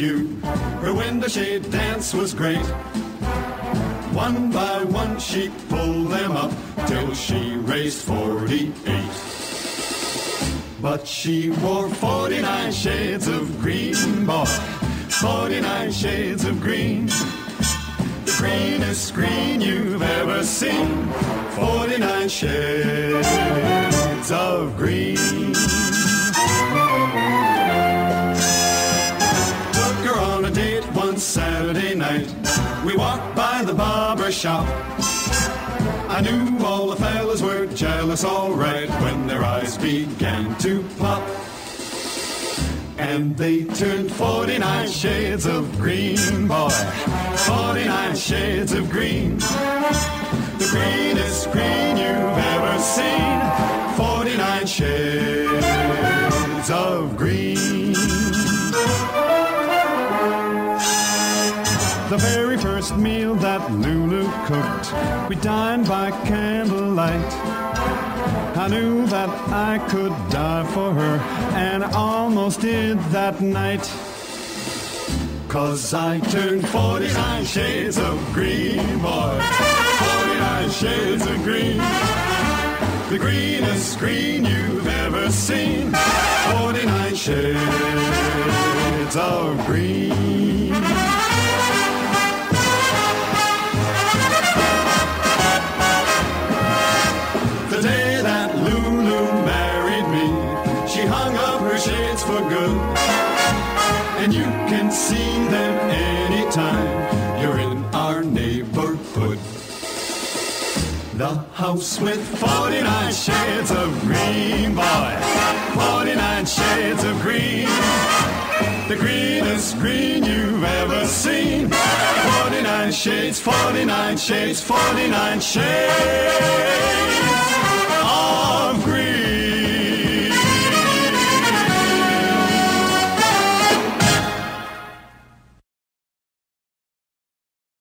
hue. Her window shade dance was great. One by one she pulled them up till she raised 48. But she wore 49 shades of green, boy, 49 shades of green. The greenest green you've ever seen, 49 shades of green. Took her on a date one Saturday night. We walked by the barber shop. I knew all the fellas were jealous, all right, when their eyes began to pop. And they turned 49 shades of green, boy, 49 shades of green. The greenest green you've ever seen, 49 shades of green. The very first meal that Lulu cooked, we dined by candlelight. I knew that I could die for her, and I almost did that night. 'Cause I turned 49 shades of green, boy, 49 shades of green. The greenest green you've ever seen, 49 shades of green. The day that Lulu married me, she hung up her shades for good. And you can see them anytime you're in our neighborhood. The house with 49 shades of green, boy, 49 shades of green. The greenest green you've ever seen, 49 shades, 49 shades, 49 shades of green.